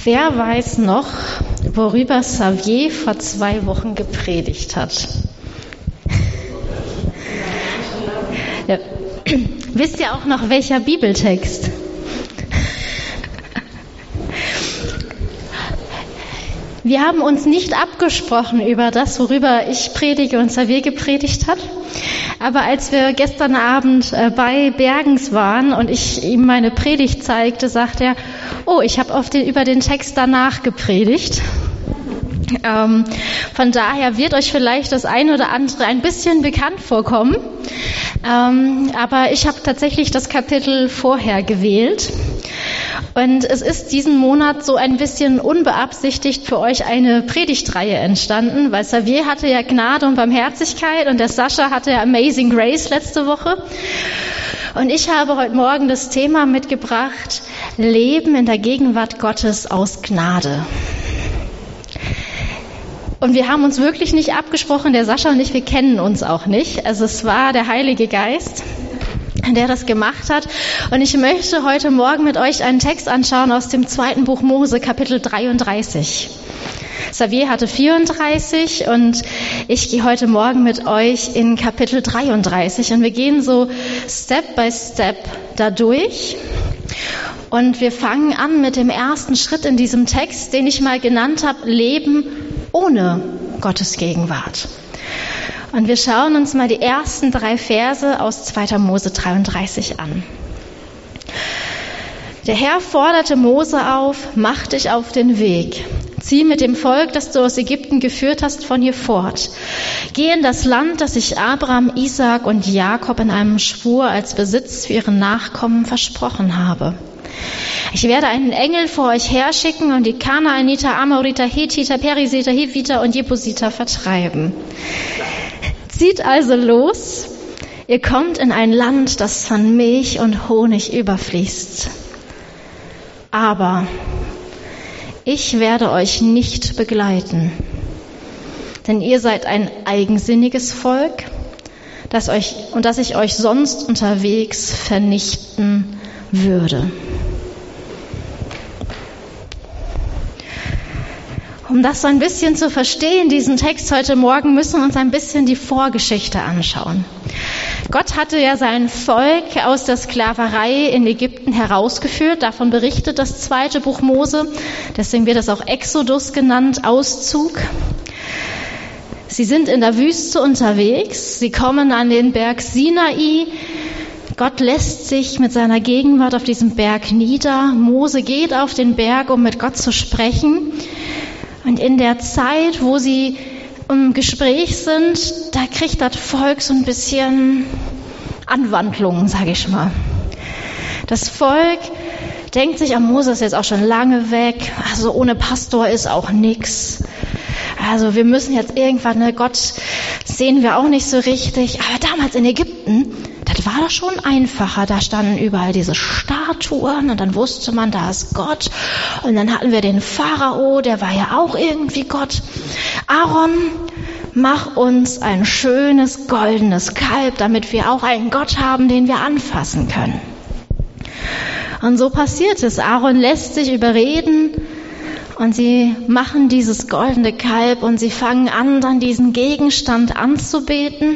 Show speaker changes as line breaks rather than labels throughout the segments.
Wer weiß noch, worüber Xavier vor 2 Wochen gepredigt hat? Ja. Wisst ihr auch noch, welcher Bibeltext? Wir haben uns nicht abgesprochen über das, worüber ich predige und Xavier gepredigt hat. Aber als wir gestern Abend bei Bergens waren und ich ihm meine Predigt zeigte, sagt er, oh, ich habe über den Text danach gepredigt. Von daher wird euch vielleicht das eine oder andere ein bisschen bekannt vorkommen. Aber ich habe tatsächlich das Kapitel vorher gewählt. Und es ist diesen Monat so ein bisschen unbeabsichtigt für euch eine Predigtreihe entstanden, weil Xavier hatte ja Gnade und Barmherzigkeit und der Sascha hatte ja Amazing Grace letzte Woche. Und ich habe heute Morgen das Thema mitgebracht, Leben in der Gegenwart Gottes aus Gnade. Und wir haben uns wirklich nicht abgesprochen, der Sascha und ich, wir kennen uns auch nicht. Also es war der Heilige Geist, der das gemacht hat. Und ich möchte heute Morgen mit euch einen Text anschauen aus dem 2. Buch Mose, Kapitel 33. Xavier hatte 34 und ich gehe heute Morgen mit euch in Kapitel 33. Und wir gehen so Step by Step da durch. Und wir fangen an mit dem ersten Schritt in diesem Text, den ich mal genannt habe, Leben ohne Gottes Gegenwart. Und wir schauen uns mal die ersten 3 Verse aus 2. Mose 33 an. Der Herr forderte Mose auf, mach dich auf den Weg. Zieh mit dem Volk, das du aus Ägypten geführt hast, von hier fort. Geh in das Land, das ich Abraham, Isaak und Jakob in einem Schwur als Besitz für ihre Nachkommen versprochen habe. Ich werde einen Engel vor euch herschicken und die Kanaaniter, Amoriter, Hethiter, Perisiter, Hiviter und Jebusiter vertreiben. Zieht also los, ihr kommt in ein Land, das von Milch und Honig überfließt. Aber ich werde euch nicht begleiten, denn ihr seid ein eigensinniges Volk, das ich euch sonst unterwegs vernichten würde. Um das so ein bisschen zu verstehen, diesen Text heute Morgen, müssen wir uns ein bisschen die Vorgeschichte anschauen. Gott hatte ja sein Volk aus der Sklaverei in Ägypten herausgeführt. Davon berichtet das 2. Buch Mose. Deswegen wird es auch Exodus genannt, Auszug. Sie sind in der Wüste unterwegs. Sie kommen an den Berg Sinai. Gott lässt sich mit seiner Gegenwart auf diesem Berg nieder. Mose geht auf den Berg, um mit Gott zu sprechen. Und in der Zeit, wo sie im Gespräch sind, da kriegt das Volk so ein bisschen Anwandlungen, sage ich mal. Das Volk denkt sich, Mose ist jetzt auch schon lange weg, also ohne Pastor ist auch nix. Also wir müssen jetzt irgendwann, Gott sehen wir auch nicht so richtig. Aber damals in Ägypten, das war doch schon einfacher. Da standen überall diese Statuen und dann wusste man, da ist Gott. Und dann hatten wir den Pharao, der war ja auch irgendwie Gott. Aaron, mach uns ein schönes goldenes Kalb, damit wir auch einen Gott haben, den wir anfassen können. Und so passiert es. Aaron lässt sich überreden und sie machen dieses goldene Kalb und sie fangen an, dann diesen Gegenstand anzubeten.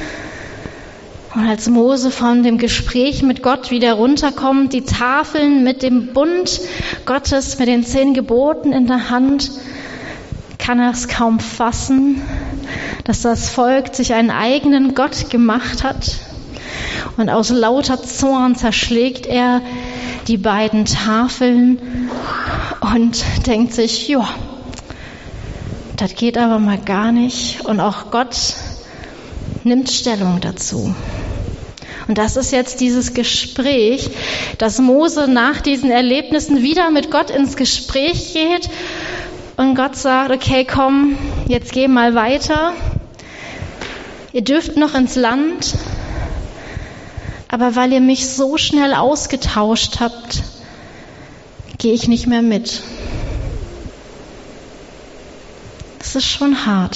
Und als Mose von dem Gespräch mit Gott wieder runterkommt, die Tafeln mit dem Bund Gottes, mit den 10 Geboten in der Hand, kann er es kaum fassen, dass das Volk sich einen eigenen Gott gemacht hat. Und aus lauter Zorn zerschlägt er die beiden Tafeln und denkt sich, ja, das geht aber mal gar nicht. Und auch Gott nimmt Stellung dazu. Und das ist jetzt dieses Gespräch, dass Mose nach diesen Erlebnissen wieder mit Gott ins Gespräch geht und Gott sagt, okay, komm, jetzt geh mal weiter. Ihr dürft noch ins Land, aber weil ihr mich so schnell ausgetauscht habt, gehe ich nicht mehr mit. Das ist schon hart.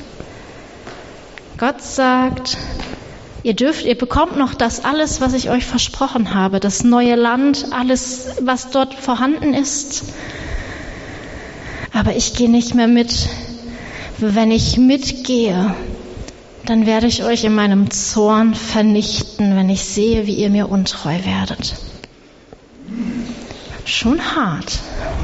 Gott sagt, ihr bekommt noch das alles, was ich euch versprochen habe, das neue Land, alles, was dort vorhanden ist. Aber ich gehe nicht mehr mit. Wenn ich mitgehe, dann werde ich euch in meinem Zorn vernichten, wenn ich sehe, wie ihr mir untreu werdet. Schon hart.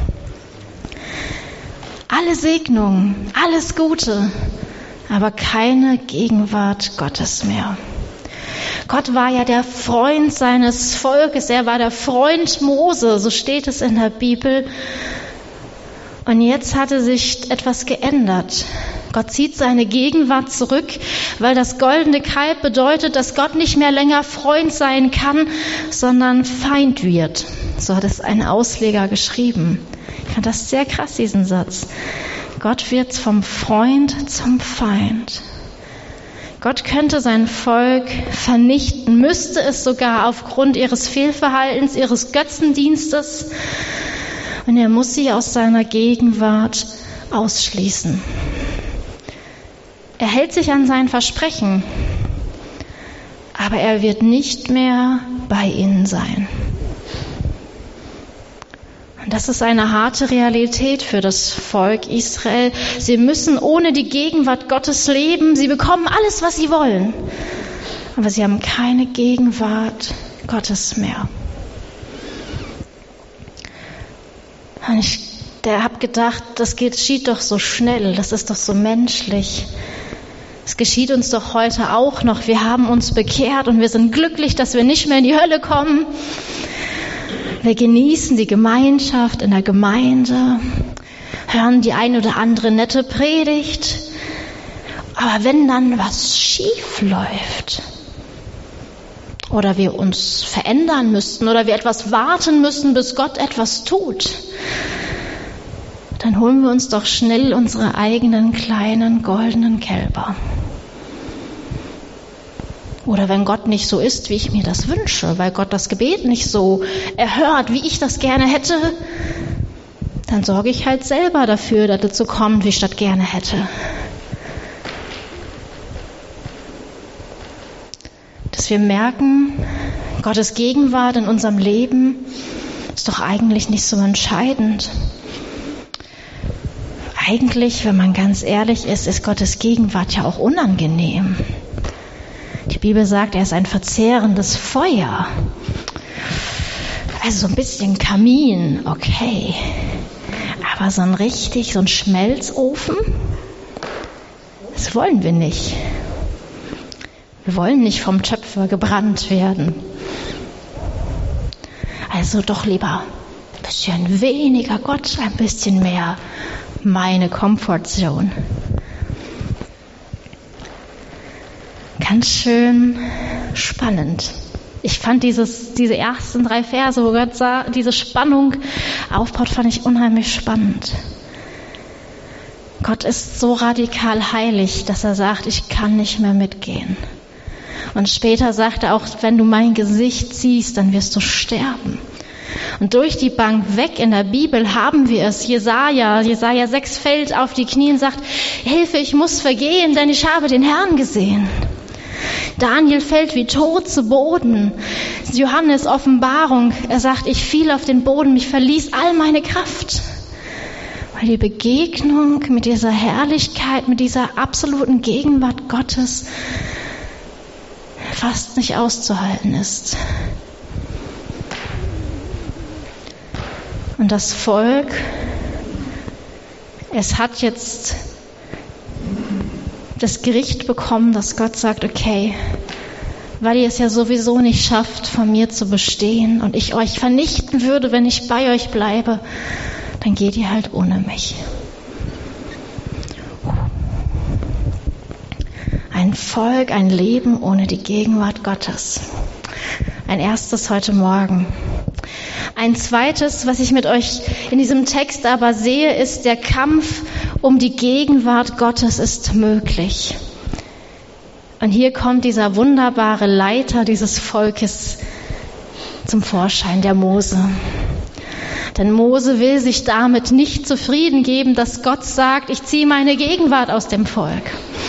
Alle Segnungen, alles Gute, aber keine Gegenwart Gottes mehr. Gott war ja der Freund seines Volkes, er war der Freund Mose, so steht es in der Bibel. Und jetzt hatte sich etwas geändert. Gott zieht seine Gegenwart zurück, weil das goldene Kalb bedeutet, dass Gott nicht mehr länger Freund sein kann, sondern Feind wird. So hat es ein Ausleger geschrieben. Ich fand das sehr krass, diesen Satz. Gott wird vom Freund zum Feind. Gott könnte sein Volk vernichten, müsste es sogar aufgrund ihres Fehlverhaltens, ihres Götzendienstes. Und er muss sie aus seiner Gegenwart ausschließen. Er hält sich an sein Versprechen, aber er wird nicht mehr bei ihnen sein. Und das ist eine harte Realität für das Volk Israel. Sie müssen ohne die Gegenwart Gottes leben. Sie bekommen alles, was sie wollen, aber sie haben keine Gegenwart Gottes mehr. Und ich habe gedacht, das geschieht doch so schnell, das ist doch so menschlich. Es geschieht uns doch heute auch noch. Wir haben uns bekehrt und wir sind glücklich, dass wir nicht mehr in die Hölle kommen. Wir genießen die Gemeinschaft in der Gemeinde, hören die ein oder andere nette Predigt. Aber wenn dann was schief läuft oder wir uns verändern müssten oder wir etwas warten müssen, bis Gott etwas tut, dann holen wir uns doch schnell unsere eigenen kleinen goldenen Kälber. Oder wenn Gott nicht so ist, wie ich mir das wünsche, weil Gott das Gebet nicht so erhört, wie ich das gerne hätte, dann sorge ich halt selber dafür, dass es so kommt, wie ich das gerne hätte. Dass wir merken, Gottes Gegenwart in unserem Leben ist doch eigentlich nicht so entscheidend. Eigentlich, wenn man ganz ehrlich ist Gottes Gegenwart ja auch unangenehm. Die Bibel sagt, er ist ein verzehrendes Feuer. Also so ein bisschen Kamin, okay. Aber so ein Schmelzofen, das wollen wir nicht. Wir wollen nicht vom Töpfer gebrannt werden. Also doch lieber ein bisschen weniger Gott, ein bisschen mehr meine Comfortzone. Ganz schön spannend. Ich fand diese ersten 3 Verse, wo Gott diese Spannung aufbaut, fand ich unheimlich spannend. Gott ist so radikal heilig, dass er sagt, ich kann nicht mehr mitgehen. Und später sagt er auch, wenn du mein Gesicht siehst, dann wirst du sterben. Und durch die Bank weg in der Bibel haben wir es. Jesaja 6 fällt auf die Knie und sagt, Hilfe, ich muss vergehen, denn ich habe den Herrn gesehen. Daniel fällt wie tot zu Boden. Johannes Offenbarung, er sagt, ich fiel auf den Boden, mich verließ all meine Kraft. Weil die Begegnung mit dieser Herrlichkeit, mit dieser absoluten Gegenwart Gottes fast nicht auszuhalten ist. Und das Volk, es hat jetzt das Gericht bekommen, dass Gott sagt, okay, weil ihr es ja sowieso nicht schafft, von mir zu bestehen und ich euch vernichten würde, wenn ich bei euch bleibe, dann geht ihr halt ohne mich. Ein Volk, ein Leben ohne die Gegenwart Gottes. Ein erstes heute Morgen. Ein zweites, was ich mit euch in diesem Text aber sehe, ist, der Kampf um die Gegenwart Gottes ist möglich. Und hier kommt dieser wunderbare Leiter dieses Volkes zum Vorschein, der Mose. Denn Mose will sich damit nicht zufrieden geben, dass Gott sagt, ich ziehe meine Gegenwart aus dem Volk.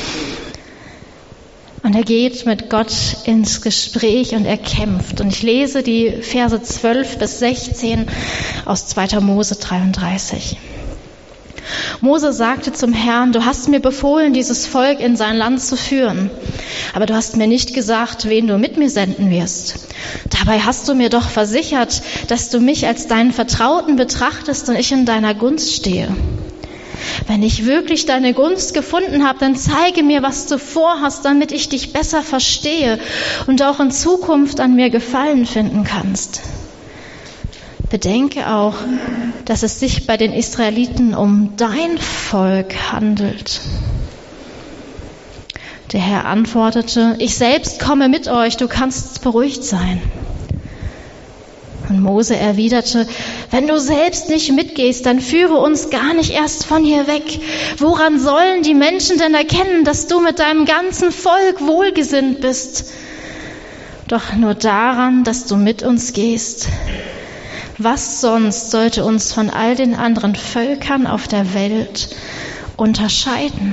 Und er geht mit Gott ins Gespräch und er kämpft. Und ich lese die Verse 12 bis 16 aus 2. Mose 33. Mose sagte zum Herrn, du hast mir befohlen, dieses Volk in sein Land zu führen. Aber du hast mir nicht gesagt, wen du mit mir senden wirst. Dabei hast du mir doch versichert, dass du mich als deinen Vertrauten betrachtest und ich in deiner Gunst stehe. Wenn ich wirklich deine Gunst gefunden habe, dann zeige mir, was du vorhast, damit ich dich besser verstehe und auch in Zukunft an mir Gefallen finden kannst. Bedenke auch, dass es sich bei den Israeliten um dein Volk handelt. Der Herr antwortete, ich selbst komme mit euch, du kannst beruhigt sein. Und Mose erwiderte, wenn du selbst nicht mitgehst, dann führe uns gar nicht erst von hier weg. Woran sollen die Menschen denn erkennen, dass du mit deinem ganzen Volk wohlgesinnt bist? Doch nur daran, dass du mit uns gehst. Was sonst sollte uns von all den anderen Völkern auf der Welt unterscheiden?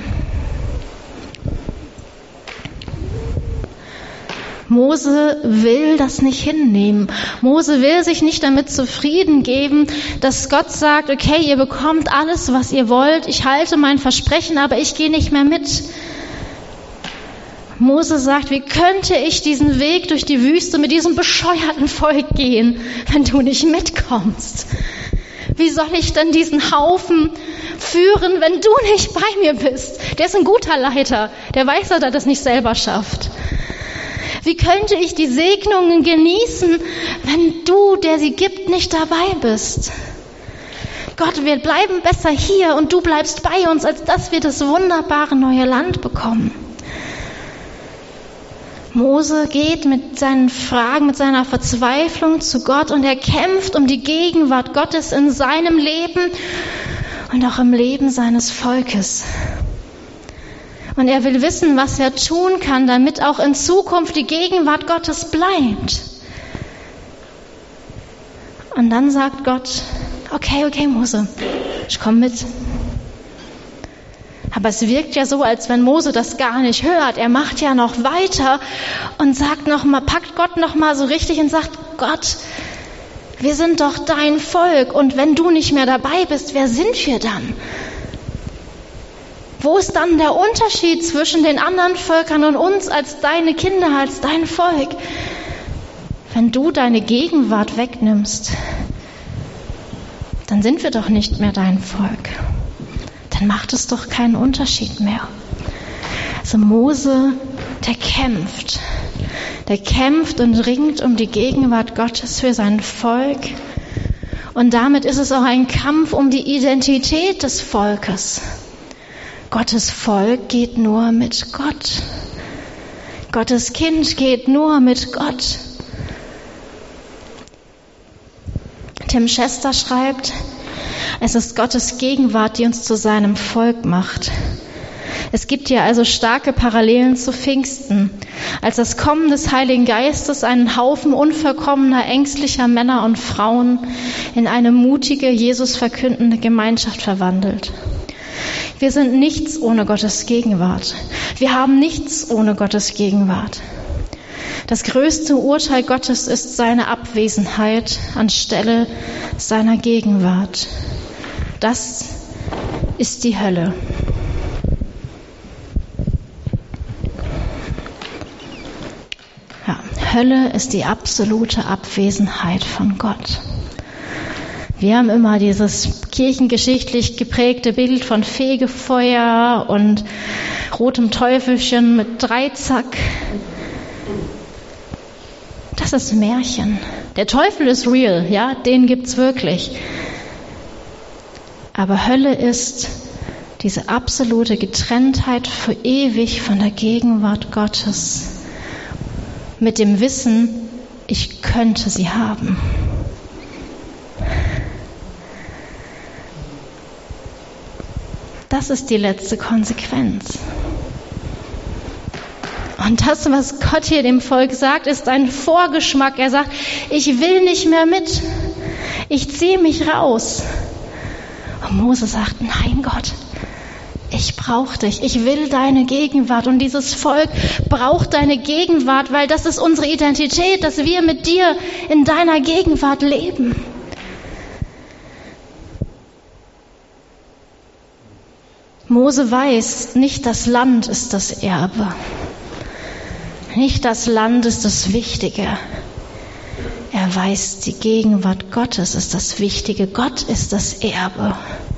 Mose will das nicht hinnehmen. Mose will sich nicht damit zufrieden geben, dass Gott sagt, okay, ihr bekommt alles, was ihr wollt, ich halte mein Versprechen, aber ich gehe nicht mehr mit. Mose sagt, wie könnte ich diesen Weg durch die Wüste mit diesem bescheuerten Volk gehen, wenn du nicht mitkommst? Wie soll ich denn diesen Haufen führen, wenn du nicht bei mir bist? Der ist ein guter Leiter, der weiß, dass er das nicht selber schafft. Wie könnte ich die Segnungen genießen, wenn du, der sie gibt, nicht dabei bist? Gott, wir bleiben besser hier und du bleibst bei uns, als dass wir das wunderbare neue Land bekommen. Mose geht mit seinen Fragen, mit seiner Verzweiflung zu Gott und er kämpft um die Gegenwart Gottes in seinem Leben und auch im Leben seines Volkes. Und er will wissen, was er tun kann, damit auch in Zukunft die Gegenwart Gottes bleibt. Und dann sagt Gott, okay, Mose, ich komme mit. Aber es wirkt ja so, als wenn Mose das gar nicht hört. Er macht ja noch weiter und sagt packt Gott noch mal so richtig und sagt, Gott, wir sind doch dein Volk und wenn du nicht mehr dabei bist, wer sind wir dann? Wo ist dann der Unterschied zwischen den anderen Völkern und uns als deine Kinder, als dein Volk? Wenn du deine Gegenwart wegnimmst, dann sind wir doch nicht mehr dein Volk. Dann macht es doch keinen Unterschied mehr. Also Mose, der kämpft und ringt um die Gegenwart Gottes für sein Volk. Und damit ist es auch ein Kampf um die Identität des Volkes. Gottes Volk geht nur mit Gott. Gottes Kind geht nur mit Gott. Tim Chester schreibt, es ist Gottes Gegenwart, die uns zu seinem Volk macht. Es gibt hier also starke Parallelen zu Pfingsten, als das Kommen des Heiligen Geistes einen Haufen unvollkommener, ängstlicher Männer und Frauen in eine mutige, Jesus verkündende Gemeinschaft verwandelt. Wir sind nichts ohne Gottes Gegenwart. Wir haben nichts ohne Gottes Gegenwart. Das größte Urteil Gottes ist seine Abwesenheit anstelle seiner Gegenwart. Das ist die Hölle. Ja, Hölle ist die absolute Abwesenheit von Gott. Wir haben immer dieses kirchengeschichtlich geprägte Bild von Fegefeuer und rotem Teufelchen mit Dreizack. Das ist Märchen. Der Teufel ist real, ja, den gibt's wirklich. Aber Hölle ist diese absolute Getrenntheit für ewig von der Gegenwart Gottes. Mit dem Wissen, ich könnte sie haben. Das ist die letzte Konsequenz. Und das, was Gott hier dem Volk sagt, ist ein Vorgeschmack. Er sagt, ich will nicht mehr mit. Ich ziehe mich raus. Und Mose sagt, nein Gott, ich brauche dich. Ich will deine Gegenwart. Und dieses Volk braucht deine Gegenwart, weil das ist unsere Identität, dass wir mit dir in deiner Gegenwart leben. Mose weiß, nicht das Land ist das Erbe. Nicht das Land ist das Wichtige. Er weiß, die Gegenwart Gottes ist das Wichtige. Gott ist das Erbe.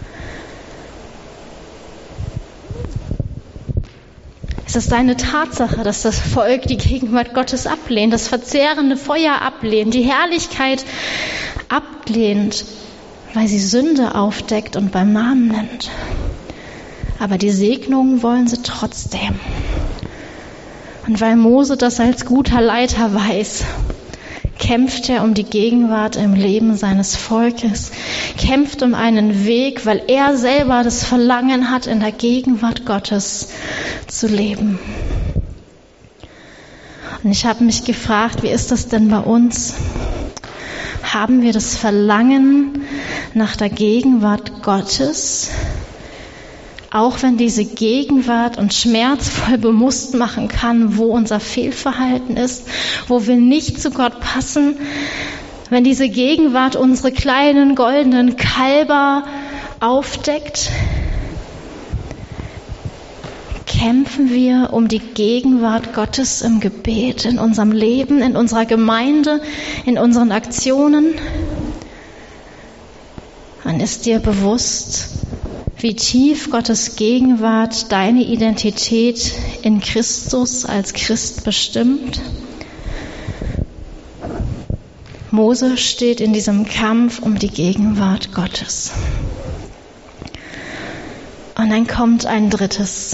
Es ist eine Tatsache, dass das Volk die Gegenwart Gottes ablehnt, das verzehrende Feuer ablehnt, die Herrlichkeit ablehnt, weil sie Sünde aufdeckt und beim Namen nennt. Aber die Segnungen wollen sie trotzdem. Und weil Mose das als guter Leiter weiß, kämpft er um die Gegenwart im Leben seines Volkes, kämpft um einen Weg, weil er selber das Verlangen hat, in der Gegenwart Gottes zu leben. Und ich habe mich gefragt, wie ist das denn bei uns? Haben wir das Verlangen nach der Gegenwart Gottes? Auch wenn diese Gegenwart uns schmerzvoll bewusst machen kann, wo unser Fehlverhalten ist, wo wir nicht zu Gott passen, wenn diese Gegenwart unsere kleinen goldenen Kälber aufdeckt, kämpfen wir um die Gegenwart Gottes im Gebet, in unserem Leben, in unserer Gemeinde, in unseren Aktionen. Dann ist dir bewusst, wie tief Gottes Gegenwart deine Identität in Christus als Christ bestimmt. Mose steht in diesem Kampf um die Gegenwart Gottes. Und dann kommt ein drittes,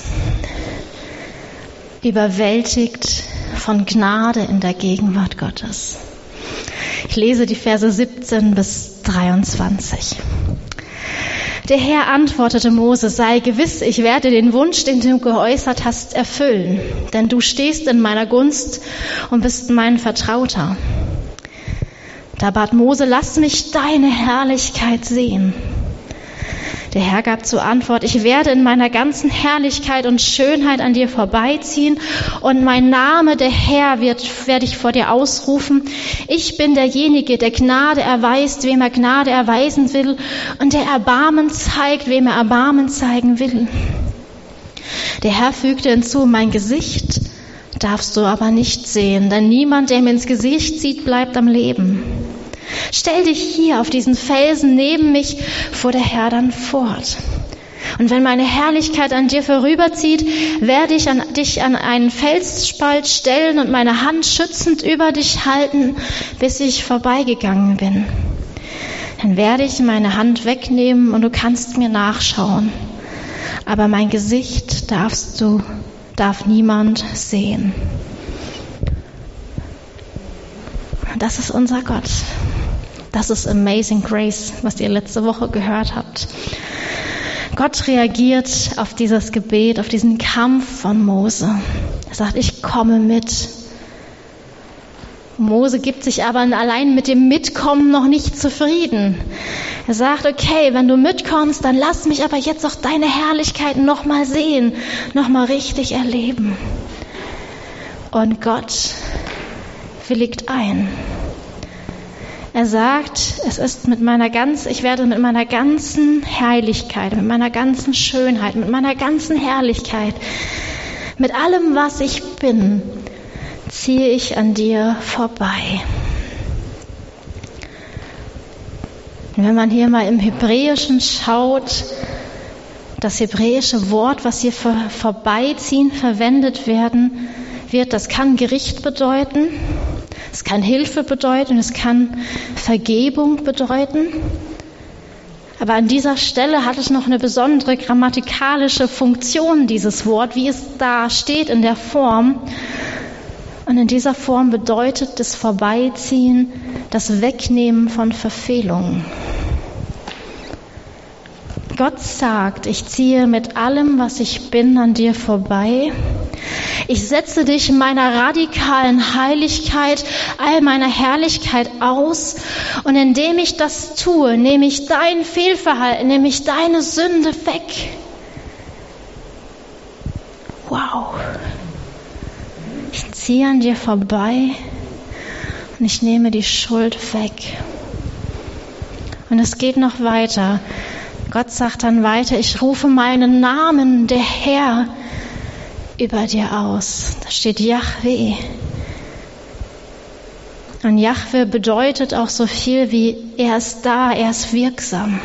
überwältigt von Gnade in der Gegenwart Gottes. Ich lese die Verse 17 bis 23. Der Herr antwortete Mose, sei gewiss, ich werde den Wunsch, den du geäußert hast, erfüllen, denn du stehst in meiner Gunst und bist mein Vertrauter. Da bat Mose, lass mich deine Herrlichkeit sehen. Der Herr gab zur Antwort, ich werde in meiner ganzen Herrlichkeit und Schönheit an dir vorbeiziehen und mein Name, der Herr, werde ich vor dir ausrufen. Ich bin derjenige, der Gnade erweist, wem er Gnade erweisen will und der Erbarmen zeigt, wem er Erbarmen zeigen will. Der Herr fügte hinzu, mein Gesicht darfst du aber nicht sehen, denn niemand, der mir ins Gesicht sieht, bleibt am Leben. Stell dich hier auf diesen Felsen neben mich, fuhr der Herr dann fort. Und wenn meine Herrlichkeit an dir vorüberzieht, werde ich dich an einen Felsspalt stellen und meine Hand schützend über dich halten, bis ich vorbeigegangen bin. Dann werde ich meine Hand wegnehmen und du kannst mir nachschauen. Aber mein Gesicht darf niemand sehen. Das ist unser Gott. Das ist Amazing Grace, was ihr letzte Woche gehört habt. Gott reagiert auf dieses Gebet, auf diesen Kampf von Mose. Er sagt, ich komme mit. Mose gibt sich aber allein mit dem Mitkommen noch nicht zufrieden. Er sagt, okay, wenn du mitkommst, dann lass mich aber jetzt auch deine Herrlichkeit nochmal sehen, nochmal richtig erleben. Und Gott willigt ein. Er sagt, ich werde mit meiner ganzen Heiligkeit, mit meiner ganzen Schönheit, mit meiner ganzen Herrlichkeit, mit allem, was ich bin, ziehe ich an dir vorbei. Und wenn man hier mal im Hebräischen schaut, das hebräische Wort, was hier für vorbeiziehen verwendet wird, das kann Gericht bedeuten. Es kann Hilfe bedeuten, es kann Vergebung bedeuten. Aber an dieser Stelle hat es noch eine besondere grammatikalische Funktion, dieses Wort, wie es da steht in der Form. Und in dieser Form bedeutet das Vorbeiziehen das Wegnehmen von Verfehlungen. Gott sagt, ich ziehe mit allem, was ich bin, an dir vorbei. Ich setze dich meiner radikalen Heiligkeit, all meiner Herrlichkeit aus. Und indem ich das tue, nehme ich dein Fehlverhalten, nehme ich deine Sünde weg. Wow. Ich ziehe an dir vorbei und ich nehme die Schuld weg. Und es geht noch weiter. Gott sagt dann weiter, ich rufe meinen Namen, der Herr, über dir aus. Da steht Jahwe. Und Jahwe bedeutet auch so viel wie, er ist da, er ist wirksam.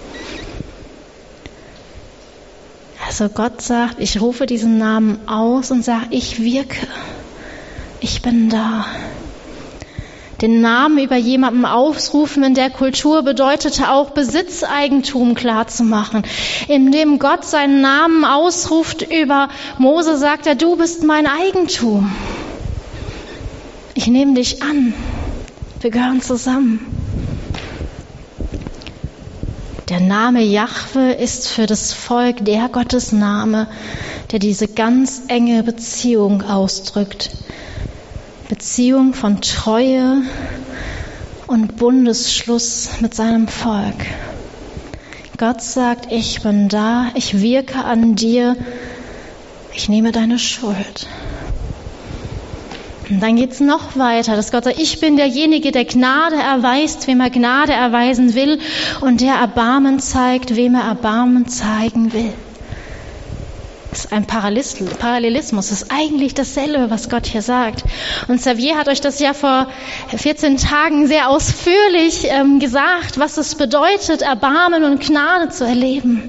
Also Gott sagt, ich rufe diesen Namen aus und sage, ich wirke, ich bin da. Den Namen über jemanden ausrufen in der Kultur bedeutete auch Besitzeigentum klarzumachen. Indem Gott seinen Namen ausruft über Mose, sagt er, du bist mein Eigentum. Ich nehme dich an. Wir gehören zusammen. Der Name Jahwe ist für das Volk der Gottesname, der diese ganz enge Beziehung ausdrückt. Beziehung von Treue und Bundesschluss mit seinem Volk. Gott sagt, ich bin da, ich wirke an dir, ich nehme deine Schuld. Und dann geht's noch weiter, dass Gott sagt, ich bin derjenige, der Gnade erweist, wem er Gnade erweisen will, und der Erbarmen zeigt, wem er Erbarmen zeigen will. Das ist ein Parallelismus, das ist eigentlich dasselbe, was Gott hier sagt. Und Xavier hat euch das ja vor 14 Tagen sehr ausführlich gesagt, was es bedeutet, Erbarmen und Gnade zu erleben.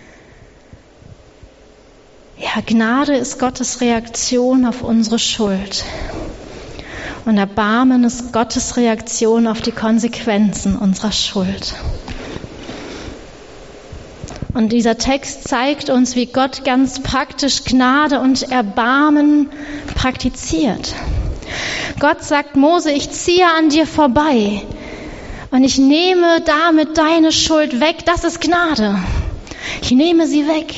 Ja, Gnade ist Gottes Reaktion auf unsere Schuld. Und Erbarmen ist Gottes Reaktion auf die Konsequenzen unserer Schuld. Und dieser Text zeigt uns, wie Gott ganz praktisch Gnade und Erbarmen praktiziert. Gott sagt Mose, ich ziehe an dir vorbei und ich nehme damit deine Schuld weg. Das ist Gnade. Ich nehme sie weg.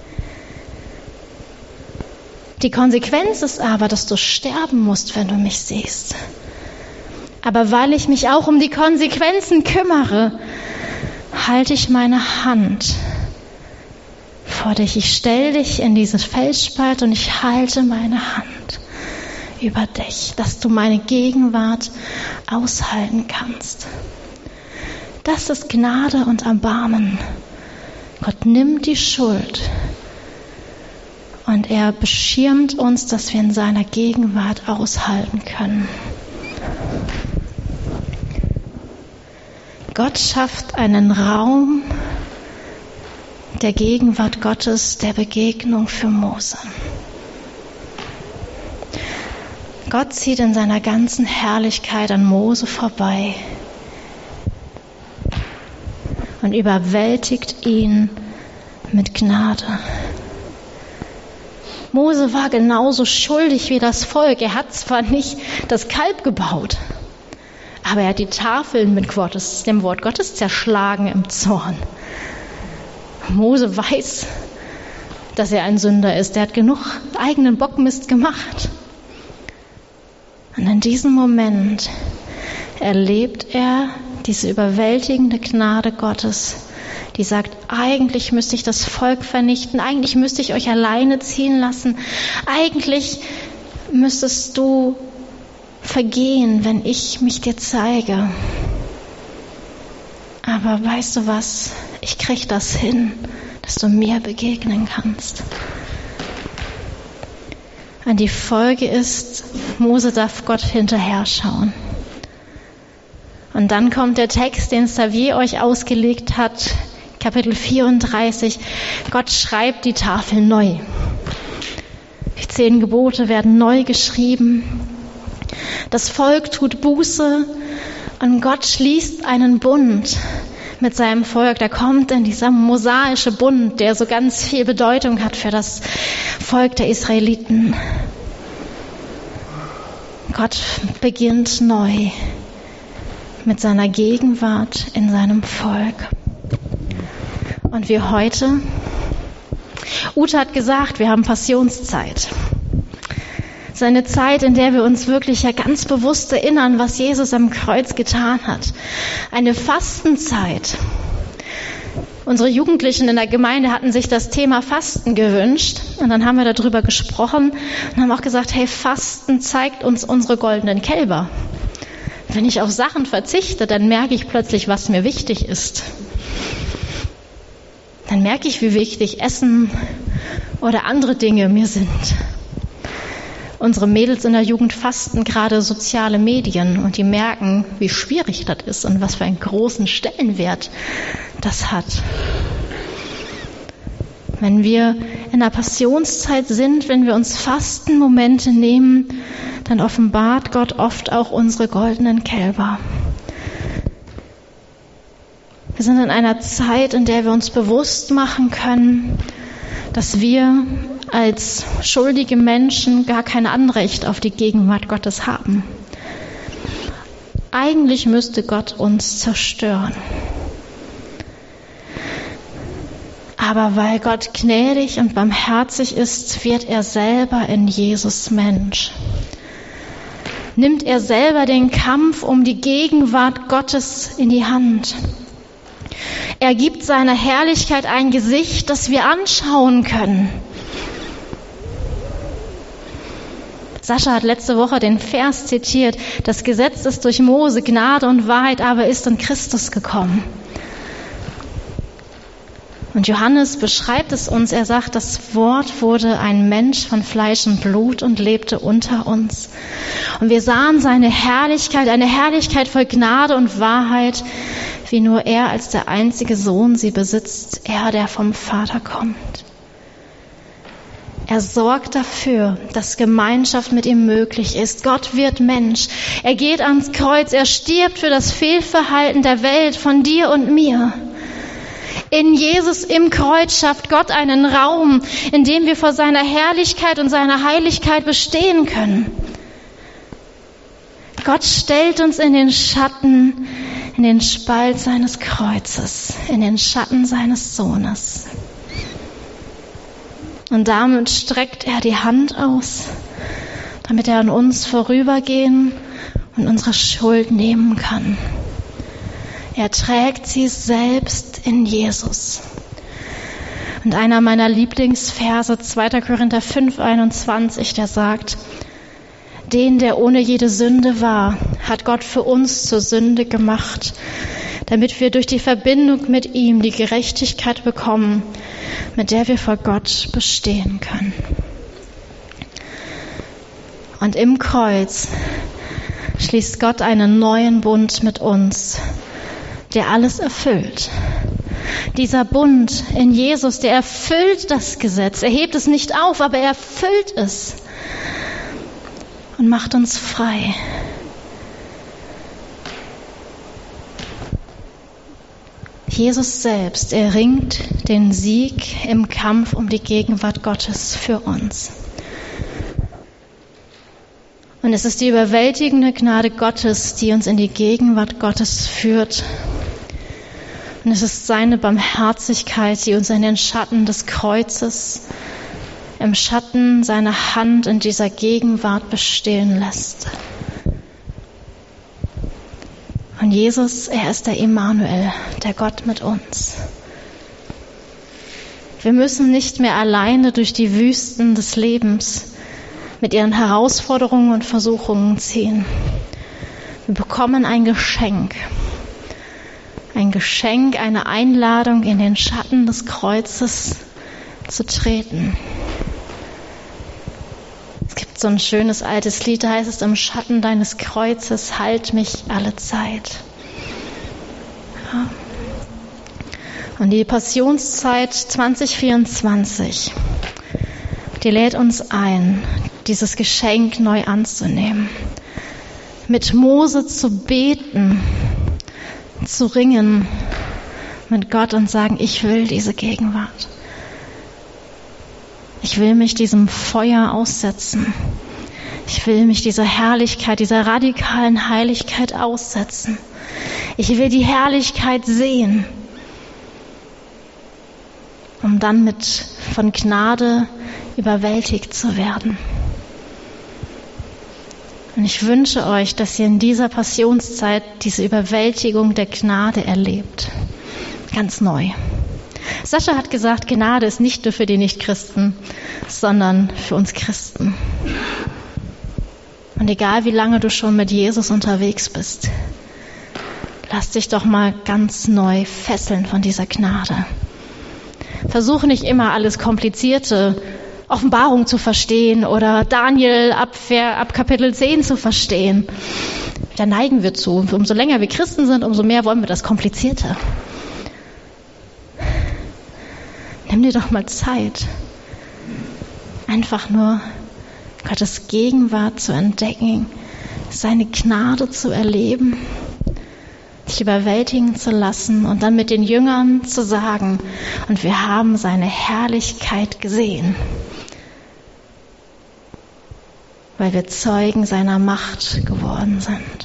Die Konsequenz ist aber, dass du sterben musst, wenn du mich siehst. Aber weil ich mich auch um die Konsequenzen kümmere, halte ich meine Hand vor dich. Ich stelle dich in diese Felsspalt und ich halte meine Hand über dich, dass du meine Gegenwart aushalten kannst. Das ist Gnade und Erbarmen. Gott nimmt die Schuld und er beschirmt uns, dass wir in seiner Gegenwart aushalten können. Gott schafft einen Raum der Gegenwart Gottes, der Begegnung für Mose. Gott zieht in seiner ganzen Herrlichkeit an Mose vorbei und überwältigt ihn mit Gnade. Mose war genauso schuldig wie das Volk. Er hat zwar nicht das Kalb gebaut, aber er hat die Tafeln mit dem Wort Gottes zerschlagen im Zorn. Mose weiß, dass er ein Sünder ist. Er hat genug eigenen Bockmist gemacht. Und in diesem Moment erlebt er diese überwältigende Gnade Gottes, die sagt, eigentlich müsste ich das Volk vernichten, eigentlich müsste ich euch alleine ziehen lassen, eigentlich müsstest du vergehen, wenn ich mich dir zeige. Aber weißt du was? Ich krieg das hin, dass du mir begegnen kannst. Und die Folge ist, Mose darf Gott hinterher schauen. Und dann kommt der Text, den Xavier euch ausgelegt hat, Kapitel 34. Gott schreibt die Tafel neu. Die 10 Gebote werden neu geschrieben. Das Volk tut Buße und Gott schließt einen Bund mit seinem Volk. Da kommt dann dieser mosaische Bund, der so ganz viel Bedeutung hat für das Volk der Israeliten. Gott beginnt neu mit seiner Gegenwart in seinem Volk. Und wir heute, Ute hat gesagt, wir haben Passionszeit. Es ist eine Zeit, in der wir uns wirklich ja ganz bewusst erinnern, was Jesus am Kreuz getan hat. Eine Fastenzeit. Unsere Jugendlichen in der Gemeinde hatten sich das Thema Fasten gewünscht. Und dann haben wir darüber gesprochen und haben auch gesagt, hey, Fasten zeigt uns unsere goldenen Kälber. Wenn ich auf Sachen verzichte, dann merke ich plötzlich, was mir wichtig ist. dann merke ich, wie wichtig Essen oder andere Dinge mir sind. Unsere Mädels in der Jugend fasten gerade soziale Medien und die merken, wie schwierig das ist und was für einen großen Stellenwert das hat. Wenn wir in der Passionszeit sind, wenn wir uns Fastenmomente nehmen, dann offenbart Gott oft auch unsere goldenen Kälber. Wir sind in einer Zeit, in der wir uns bewusst machen können, dass wir als schuldige Menschen gar kein Anrecht auf die Gegenwart Gottes haben. Eigentlich müsste Gott uns zerstören. Aber weil Gott gnädig und barmherzig ist, wird er selber in Jesus Mensch. Nimmt er selber den Kampf um die Gegenwart Gottes in die Hand. Er gibt seiner Herrlichkeit ein Gesicht, das wir anschauen können. Sascha hat letzte Woche den Vers zitiert: Das Gesetz ist durch Mose, Gnade und Wahrheit aber ist in Christus gekommen. Und Johannes beschreibt es uns, er sagt, das Wort wurde ein Mensch von Fleisch und Blut und lebte unter uns. Und wir sahen seine Herrlichkeit, eine Herrlichkeit voll Gnade und Wahrheit, wie nur er als der einzige Sohn sie besitzt, er, der vom Vater kommt. Er sorgt dafür, dass Gemeinschaft mit ihm möglich ist. Gott wird Mensch. Er geht ans Kreuz. Er stirbt für das Fehlverhalten der Welt, von dir und mir. In Jesus im Kreuz schafft Gott einen Raum, in dem wir vor seiner Herrlichkeit und seiner Heiligkeit bestehen können. Gott stellt uns in den Schatten, in den Spalt seines Kreuzes, in den Schatten seines Sohnes. Und damit streckt er die Hand aus, damit er an uns vorübergehen und unsere Schuld nehmen kann. Er trägt sie selbst in Jesus. Und einer meiner Lieblingsverse, 2. Korinther 5,21, der sagt: Den, der ohne jede Sünde war, hat Gott für uns zur Sünde gemacht, damit wir durch die Verbindung mit ihm die Gerechtigkeit bekommen, mit der wir vor Gott bestehen können. Und im Kreuz schließt Gott einen neuen Bund mit uns, der alles erfüllt. Dieser Bund in Jesus, der erfüllt das Gesetz. Er hebt es nicht auf, aber er erfüllt es und macht uns frei. Jesus selbst erringt den Sieg im Kampf um die Gegenwart Gottes für uns. Und es ist die überwältigende Gnade Gottes, die uns in die Gegenwart Gottes führt. Und es ist seine Barmherzigkeit, die uns in den Schatten des Kreuzes, im Schatten seiner Hand in dieser Gegenwart bestehen lässt. Und Jesus, er ist der Immanuel, der Gott mit uns. Wir müssen nicht mehr alleine durch die Wüsten des Lebens mit ihren Herausforderungen und Versuchungen ziehen. Wir bekommen ein Geschenk, eine Einladung, in den Schatten des Kreuzes zu treten. Es gibt so ein schönes altes Lied, da heißt es: Im Schatten deines Kreuzes halt mich alle Zeit. Ja. Und die Passionszeit 2024, die lädt uns ein, dieses Geschenk neu anzunehmen, mit Mose zu beten, zu ringen mit Gott und sagen: Ich will diese Gegenwart. Ich will mich diesem Feuer aussetzen. Ich will mich dieser Herrlichkeit, dieser radikalen Heiligkeit aussetzen. Ich will die Herrlichkeit sehen, um dann von Gnade überwältigt zu werden. Und ich wünsche euch, dass ihr in dieser Passionszeit diese Überwältigung der Gnade erlebt. Ganz neu. Sascha hat gesagt, Gnade ist nicht nur für die Nichtchristen, sondern für uns Christen. Und egal wie lange du schon mit Jesus unterwegs bist, lass dich doch mal ganz neu fesseln von dieser Gnade. Versuch nicht immer alles Komplizierte, Offenbarung zu verstehen oder Daniel ab Kapitel 10 zu verstehen. Da neigen wir zu. Umso länger wir Christen sind, umso mehr wollen wir das Komplizierte. Nimm dir doch mal Zeit, einfach nur Gottes Gegenwart zu entdecken, seine Gnade zu erleben, sich überwältigen zu lassen und dann mit den Jüngern zu sagen, und wir haben seine Herrlichkeit gesehen, weil wir Zeugen seiner Macht geworden sind.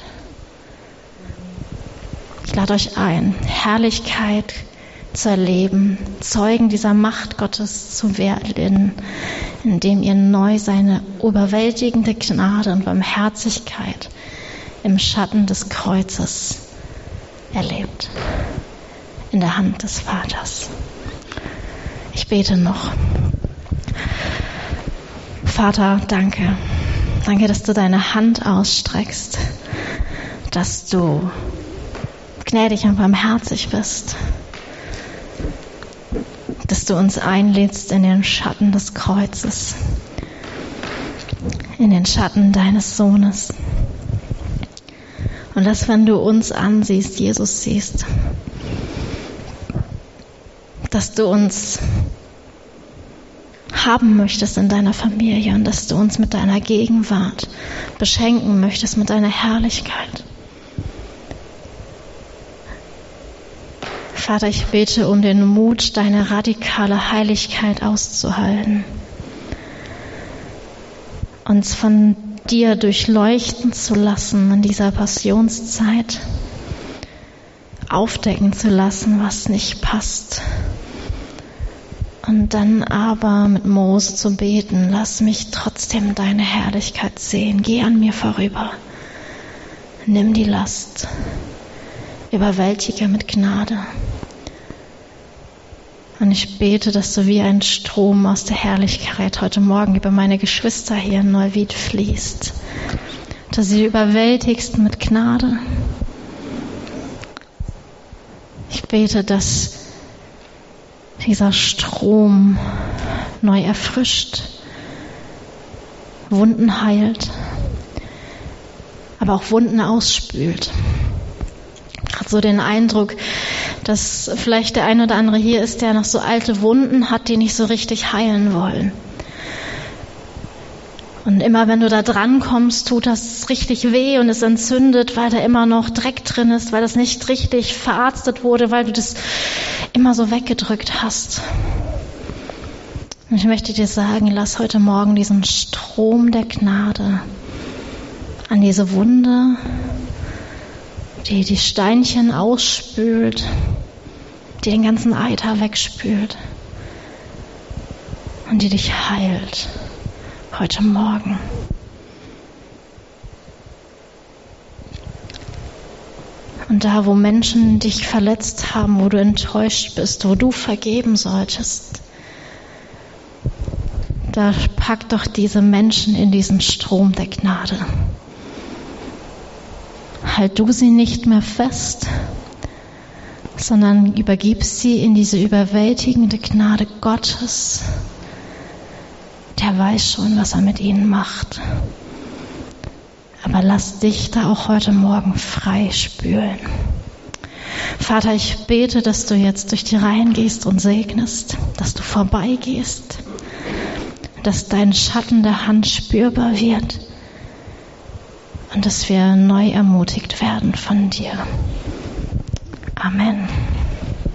Ich lade euch ein, Herrlichkeit zu erleben, Zeugen dieser Macht Gottes zu werden, indem ihr neu seine überwältigende Gnade und Barmherzigkeit im Schatten des Kreuzes erlebt, in der Hand des Vaters. Ich bete noch. Vater, danke. Danke, dass du deine Hand ausstreckst, dass du gnädig und barmherzig bist, dass du uns einlädst in den Schatten des Kreuzes, in den Schatten deines Sohnes. Und dass, wenn du uns ansiehst, Jesus siehst, dass du uns haben möchtest in deiner Familie und dass du uns mit deiner Gegenwart beschenken möchtest, mit deiner Herrlichkeit. Vater, ich bete um den Mut, deine radikale Heiligkeit auszuhalten, uns von dir durchleuchten zu lassen in dieser Passionszeit, aufdecken zu lassen, was nicht passt. Und dann aber mit Mose zu beten, lass mich trotzdem deine Herrlichkeit sehen. Geh an mir vorüber. Nimm die Last. Überwältige mit Gnade. Und ich bete, dass du wie ein Strom aus der Herrlichkeit heute Morgen über meine Geschwister hier in Neuwied fließt. Dass du sie überwältigst mit Gnade. Ich bete, dass dieser Strom neu erfrischt, Wunden heilt, aber auch Wunden ausspült. Ich habe so den Eindruck, dass vielleicht der eine oder andere hier ist, der noch so alte Wunden hat, die nicht so richtig heilen wollen. Und immer wenn du da dran kommst, tut das richtig weh und es entzündet, weil da immer noch Dreck drin ist, weil das nicht richtig verarztet wurde, weil du das immer so weggedrückt hast. Und ich möchte dir sagen, lass heute Morgen diesen Strom der Gnade an diese Wunde, die die Steinchen ausspült, die den ganzen Eiter wegspült und die dich heilt heute Morgen. Und da, wo Menschen dich verletzt haben, wo du enttäuscht bist, wo du vergeben solltest, da pack doch diese Menschen in diesen Strom der Gnade. Halt du sie nicht mehr fest, sondern übergib sie in diese überwältigende Gnade Gottes. Der weiß schon, was er mit ihnen macht. Aber lass dich da auch heute Morgen frei spülen. Vater, ich bete, dass du jetzt durch die Reihen gehst und segnest, dass du vorbeigehst, dass dein Schatten der Hand spürbar wird und dass wir neu ermutigt werden von dir. Amen.